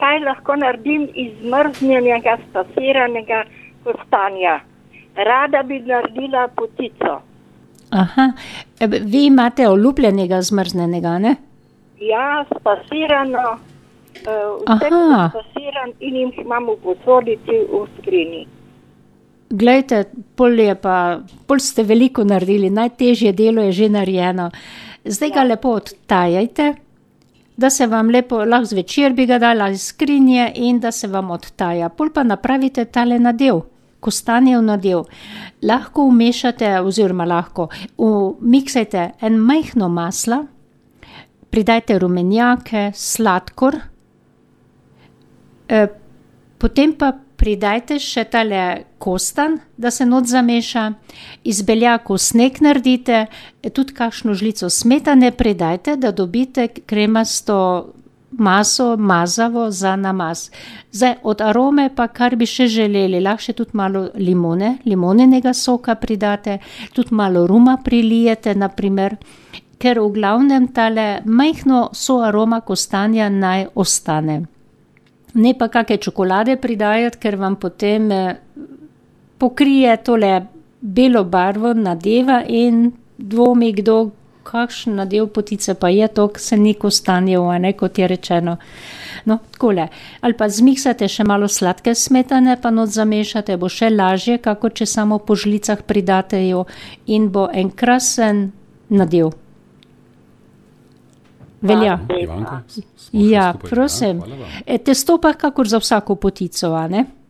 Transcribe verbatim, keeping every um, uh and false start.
kaj lahko naredim iz zmrznjenega, spasiranega kostanja. Rada bi naredila potico. Aha, vi imate olupljenega zmrznenega, ne? Ja, spasirano, vse spasiran in jih imam v posodici v skrini. Glejte, pol je pa, pol ste veliko naredili, najtežje delo je že narejeno. Zdaj ga lepo odtajajte, da se vam lepo, lahko zvečer bi ga dala iz skrinje in da se vam odtaja. Pol pa napravite tale nadev, kostanjev nadev. Lahko umešate, oziroma lahko, umiksajte en majhno masla, pridajte rumenjake, sladkor, e, potem pa pridajte še tale kostan, da se not zameša, iz beljakov sneg naredite, tudi kakšno žlico smetane pridajte, da dobite kremasto maso, mazavo za namaz. Zdaj, od arome pa kar bi še želeli, lahko še tudi malo limone, limonenega soka pridate, tudi malo ruma prilijete, naprimer, ker v glavnem tale majhno so aroma kostanja naj ostane. Ne pa kakšne čokolade pridajati, ker vam potem pokrije tole belo barvo nadeva in dvomi kdo, kakšen nadev potice pa je to, se ni kostanjev, a ne, kot je rečeno. No, takole. Ali pa zmiksate še malo sladke smetane, pa not zamešate, bo še lažje, kako če samo po žlicah pridate jo in bo en krasen nadev. Velja. Ivanka, ja, prosim. E, testo pa kakor za vsako potico, a ne?